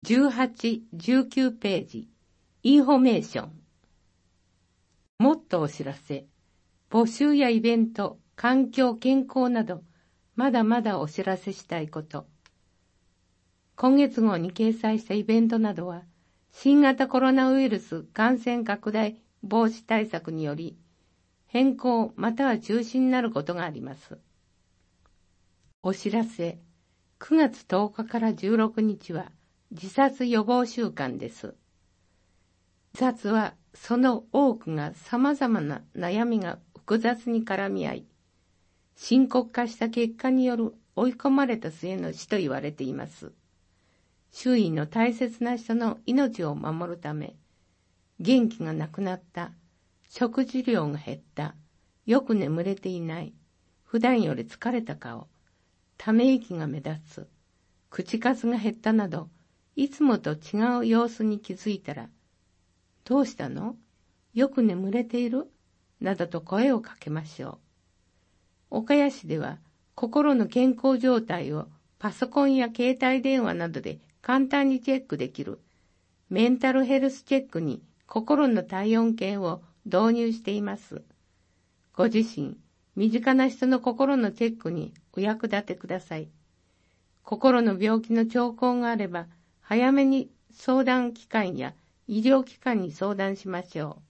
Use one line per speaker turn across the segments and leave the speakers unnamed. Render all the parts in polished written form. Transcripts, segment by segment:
18、19ページ、インフォメーション。もっとお知らせ、募集やイベント、環境、健康など、まだまだお知らせしたいこと。今月号に掲載したイベントなどは、新型コロナウイルス感染拡大防止対策により、変更または中止になることがあります。お知らせ、9月10日から16日は自殺予防週間です。自殺はその多くが様々な悩みが複雑に絡み合い、深刻化した結果による追い込まれた末の死と言われています。周囲の大切な人の命を守るため、元気がなくなった、食事量が減った、よく眠れていない、普段より疲れた顔、ため息が目立つ、口数が減ったなど、いつもと違う様子に気づいたら、どうしたの？よく眠れている？などと声をかけましょう。岡谷市では、心の健康状態をパソコンや携帯電話などで簡単にチェックできるメンタルヘルスチェックに心の体温計を導入しています。ご自身、身近な人の心のチェックにお役立てください。心の病気の兆候があれば、早めに相談機関や医療機関に相談しましょう。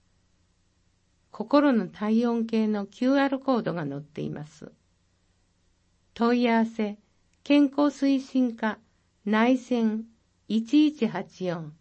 心の体温計の QR コードが載っています。問い合わせ、健康推進課内線1184。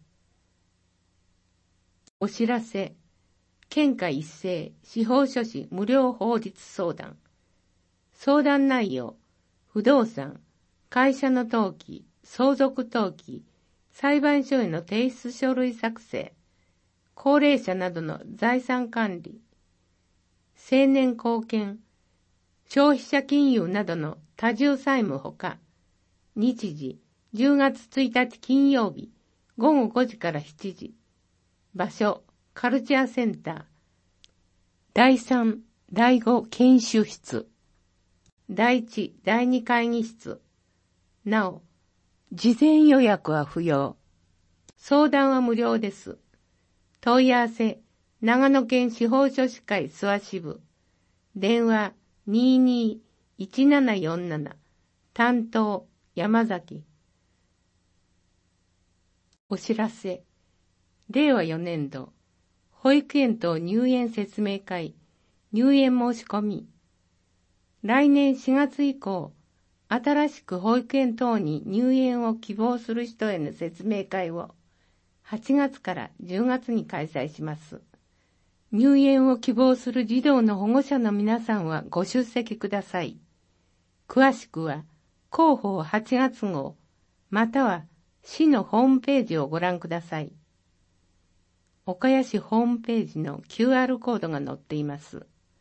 お知らせ、県下一斉司法書士無料法律相談。相談内容、不動産、会社の登記、相続登記、裁判所への提出書類作成、高齢者などの財産管理、青年貢献、消費者金融などの多重債務ほか、日時10月1日金曜日午後5時から7時、場所カルチャーセンター、第3、第5研修室、第1、第2会議室。なお、事前予約は不要。相談は無料です。問い合わせ、長野県司法書士会諏訪支部。電話221747。担当、山崎。お知らせ。令和4年度、保育園等入園説明会、入園申し込み。来年4月以降、新しく保育園等に入園を希望する人への説明会を8月から10月に開催します。入園を希望する児童の保護者の皆さんはご出席ください。詳しくは広報8月号または市のホームページをご覧ください。岡谷市ホームページの QR コードが載っています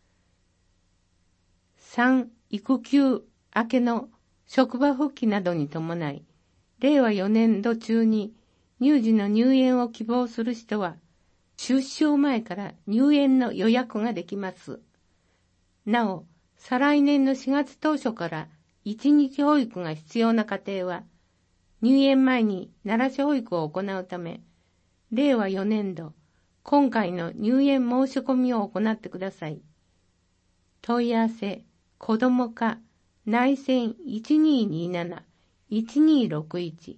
。3、育休明けの職場復帰などに伴い、令和4年度中に乳児の入園を希望する人は、出生前から入園の予約ができます。なお、再来年の4月当初から1日保育が必要な家庭は、入園前に慣らし保育を行うため、令和4年度、今回の入園申し込みを行ってください。問い合わせ、子ども課内線1227-1261。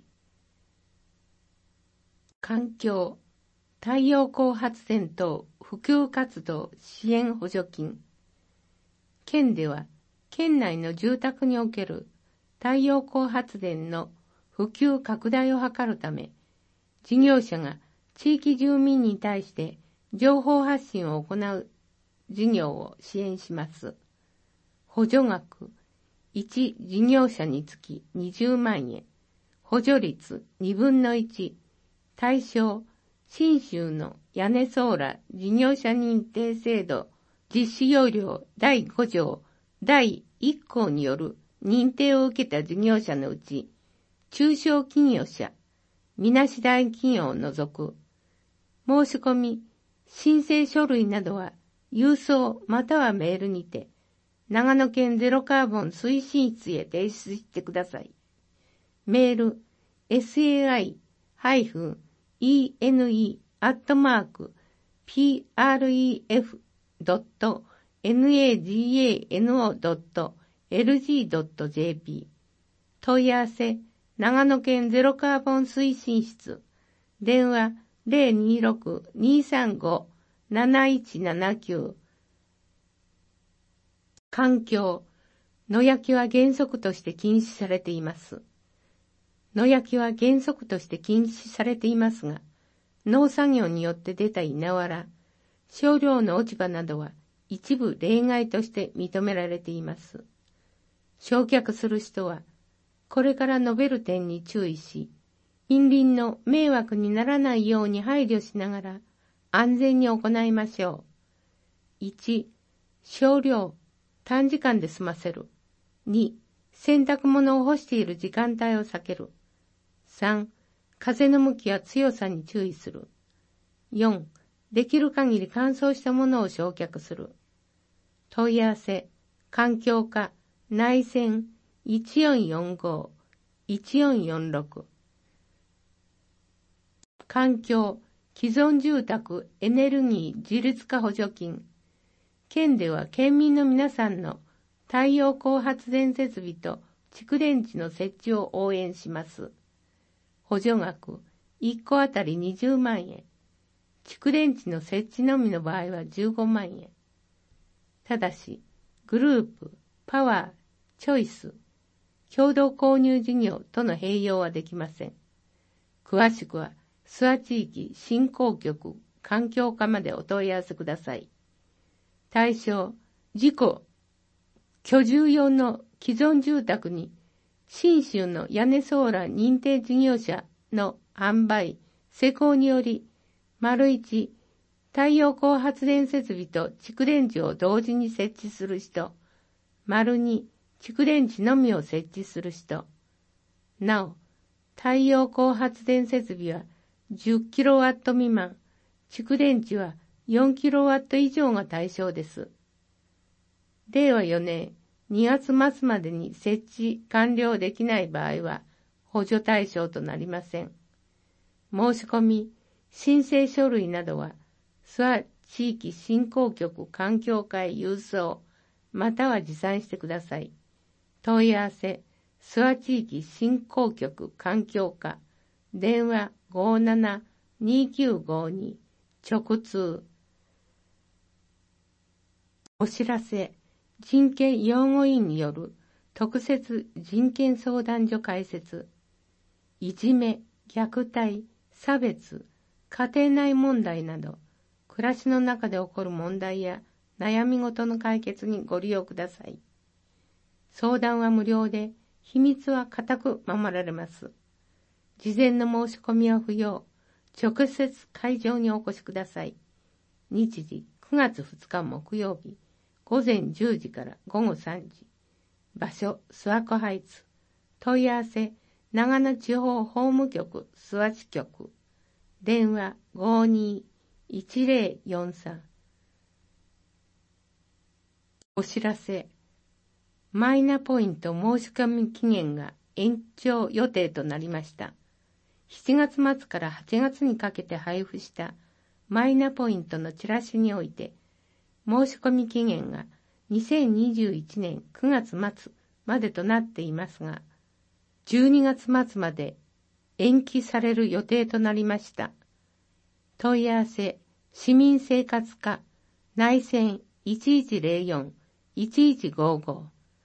環境、太陽光発電等普及活動支援補助金。県では、県内の住宅における太陽光発電の普及拡大を図るため、事業者が地域住民に対して情報発信を行う事業を支援します。補助額、1事業者につき20万円、補助率2分の1、対象、信州の屋根ソーラ事業者認定制度実施要領第5条第1項による認定を受けた事業者のうち、中小企業者、みなし大企業を除く、申し込み、申請書類などは郵送またはメールにて、長野県ゼロカーボン推進室へ提出してください。メール、 -ene-pref.nagano.lg.jp 問い合わせ、長野県ゼロカーボン推進室、電話026-235-7179。環境、野焼きは原則として禁止されています。野焼きは原則として禁止されていますが、農作業によって出た稲わら、少量の落ち葉などは一部例外として認められています。焼却する人は、これから述べる点に注意し、近隣の迷惑にならないように配慮しながら安全に行いましょう。1、少量、短時間で済ませる。2、洗濯物を干している時間帯を避ける。3、風の向きや強さに注意する。4、できる限り乾燥したものを焼却する。問い合わせ、環境課、内線 1445-1446。環境、既存住宅エネルギー自立化補助金。県では県民の皆さんの太陽光発電設備と蓄電池の設置を応援します。補助額1個あたり20万円。蓄電池の設置のみの場合は15万円。ただし、グループ、パワー、チョイス、共同購入事業との併用はできません。詳しくは、諏訪地域振興局環境課までお問い合わせください。対象、自己、居住用の既存住宅に、信州の屋根ソーラー認定事業者の販売、施工により、1、太陽光発電設備と蓄電池を同時に設置する人、2、蓄電池のみを設置する人。なお、太陽光発電設備は 10kW 未満、蓄電池は 4kW 以上が対象です。令和4年2月末までに設置完了できない場合は補助対象となりません。申し込み、申請書類などは、諏訪地域振興局環境課へ郵送、または持参してください。問い合わせ、諏訪地域振興局環境課、電話57-2952、直通。お知らせ、人権擁護員による特設人権相談所開設。いじめ、虐待、差別、家庭内問題など、暮らしの中で起こる問題や悩み事の解決にご利用ください。相談は無料で、秘密は固く守られます。事前の申し込みは不要。直接会場にお越しください。日時9月2日木曜日、午前10時から午後3時。場所、諏訪湖ハイツ。問い合わせ、長野地方法務局諏訪支局。電話52-1043。お知らせ。マイナポイント申し込み期限が延長予定となりました。7月末から8月にかけて配布したマイナポイントのチラシにおいて、申し込み期限が2021年9月末までとなっていますが、12月末まで延期される予定となりました。問い合わせ、市民生活課、内線1104-1155。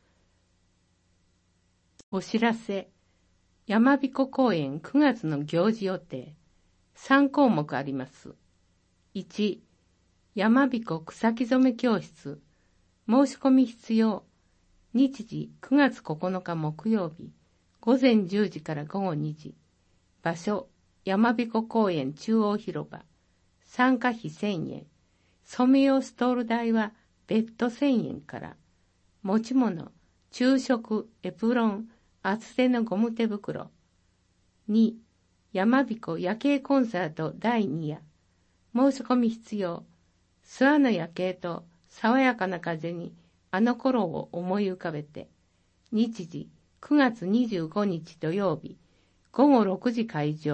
お知らせ、山彦公園9月の行事予定、3項目あります。1、山彦草木染め教室、申し込み必要。日時9月9日木曜日、午前10時から午後2時。場所、山彦公園中央広場。参加費1000円。染め用ストール代は別途1000円から。持ち物、昼食、エプロン、厚手のゴム手袋。2、山彦夜景コンサート第2夜。申し込み必要。諏訪の夜景と爽やかな風にあの頃を思い浮かべて。日時9月25日土曜日、午後6時開場、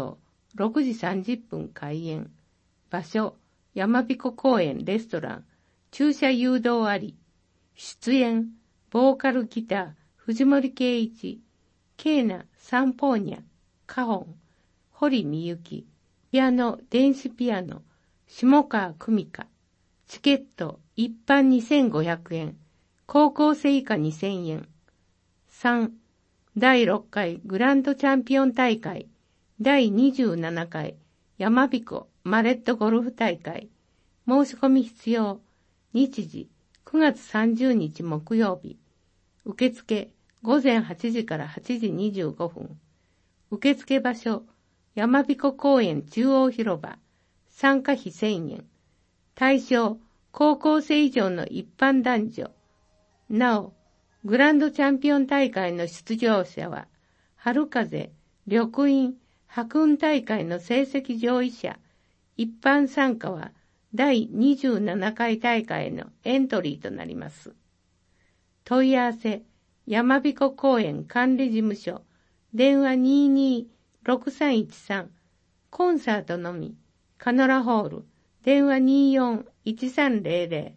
6時30分開演。場所、山彦公園レストラン、駐車誘導あり。出演、ボーカルギター、藤森圭一、ケーナ、サンポーニャ、カホン、堀美幸、ピアノ、電子ピアノ、下川久美香。チケット、一般2500円、高校生以下2000円。3、第6回グランドチャンピオン大会、第27回山彦マレットゴルフ大会。申し込み必要。日時、9月30日木曜日。受付、午前8時から8時25分。受付場所、山彦公園中央広場。参加費1000円。対象、高校生以上の一般男女。なお、グランドチャンピオン大会の出場者は、春風、緑院、白雲大会の成績上位者、一般参加は第27回大会へのエントリーとなります。問い合わせ、山彦公園管理事務所、電話22-6313、コンサートのみ、カノラホール、電話24-1300。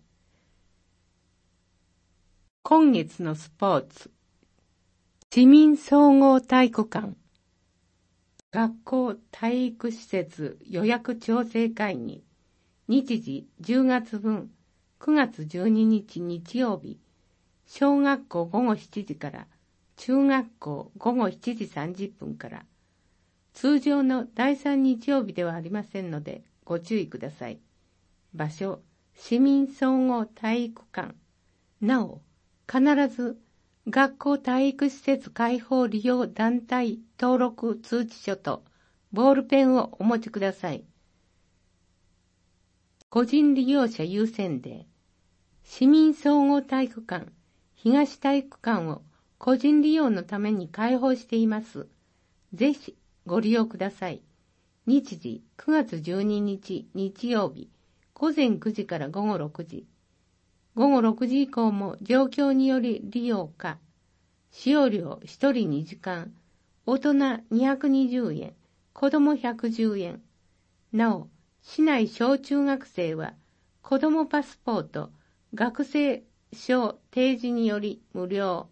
今月のスポーツ。市民総合体育館。学校体育施設予約調整会議。日時10月分、9月12日日曜日。小学校午後7時から、中学校午後7時30分から。通常の第3日曜日ではありませんので、ご注意ください。場所、市民総合体育館。なお、必ず学校体育施設開放利用団体登録通知書とボールペンをお持ちください。個人利用者優先で、市民総合体育館、東体育館を個人利用のために開放しています。ぜひご利用ください。日時9月12日日曜日、午前9時から午後6時。午後6時以降も状況により利用か。使用料1人2時間、大人220円、子供110円。なお、市内小中学生は子供パスポート、学生証提示により無料。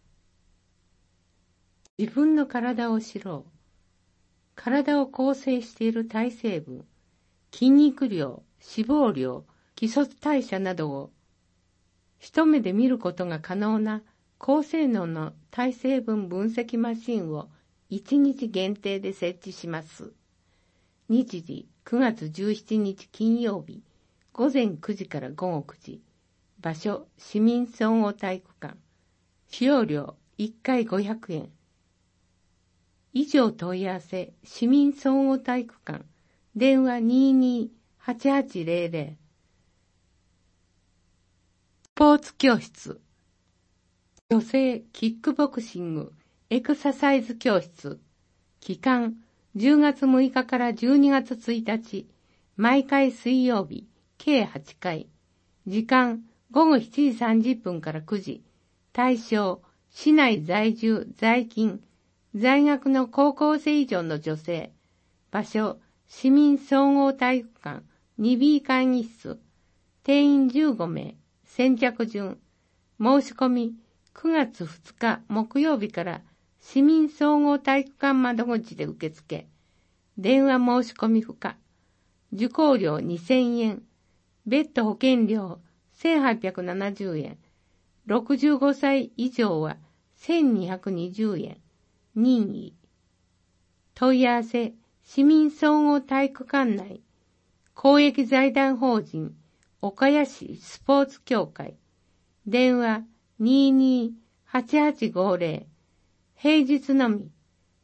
自分の体を知ろう。体を構成している体成分、筋肉量、脂肪量、基礎代謝などを一目で見ることが可能な高性能の体成分分析マシンを1日限定で設置します。日時9月17日金曜日、午前9時から午後9時。場所、市民総合体育館。使用料1回500円。以上問い合わせ、市民総合体育館。電話22-8800。スポーツ教室。女性キックボクシングエクササイズ教室。期間10月6日から12月1日。毎回水曜日、計8回。時間午後7時30分から9時。対象、市内在住、在勤、在学の高校生以上の女性。場所、市民総合体育館、2B 会議室。定員15名。先着順。申し込み、9月2日木曜日から市民総合体育館窓口で受付。電話申し込み不可。受講料2000円。別途保険料1870円。65歳以上は1220円。任意。問い合わせ、市民総合体育館内。公益財団法人、岡谷市スポーツ協会。電話22-8850。平日のみ。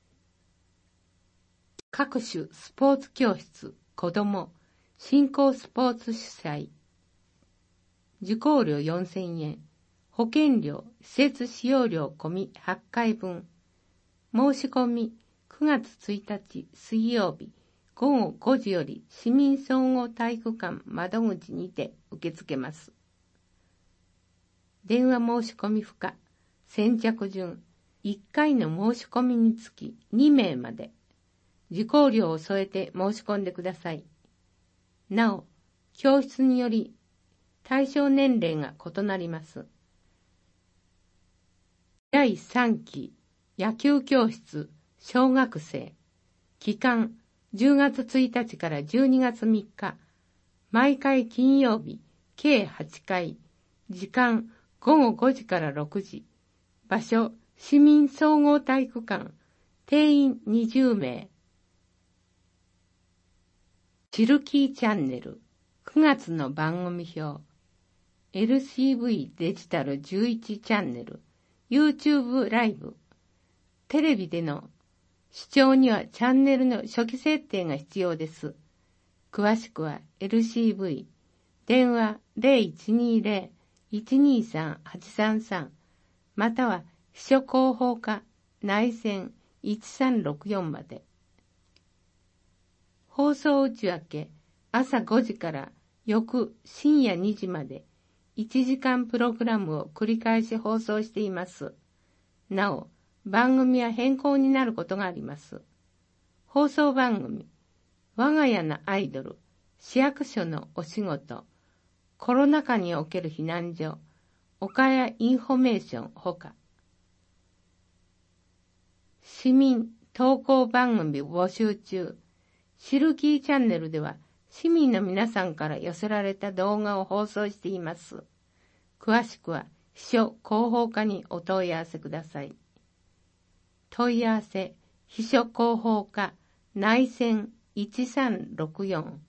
各種スポーツ教室、子ども、振興スポーツ主催。受講料4000円。保険料、施設使用料込み8回分。申し込み9月1日水曜日午後5時より市民総合体育館窓口にて受け付けます。電話申し込み不可。先着順。1回の申し込みにつき2名まで。 受講料を添えて申し込んでください。なお、教室により対象年齢が異なります。第3期野球教室小学生期間10月1日から12月3日毎回金曜日計8回時間午後5時から6時場所市民総合体育館定員20名シルキーチャンネル9月の番組表 LCV デジタル11チャンネルYouTube ライブ。テレビでの視聴にはチャンネルの初期設定が必要です。詳しくは LCV。電話 0120-123-833 または秘書広報課内線1364まで。放送内訳朝5時から翌深夜2時まで1時間プログラムを繰り返し放送しています。なお、番組は変更になることがあります。放送番組、我が家のアイドル、市役所のお仕事、コロナ禍における避難所、岡谷インフォメーションほか、市民投稿番組募集中、シルキーチャンネルでは、市民の皆さんから寄せられた動画を放送しています。詳しくは秘書広報課にお問い合わせください。問い合わせ秘書広報課内線1364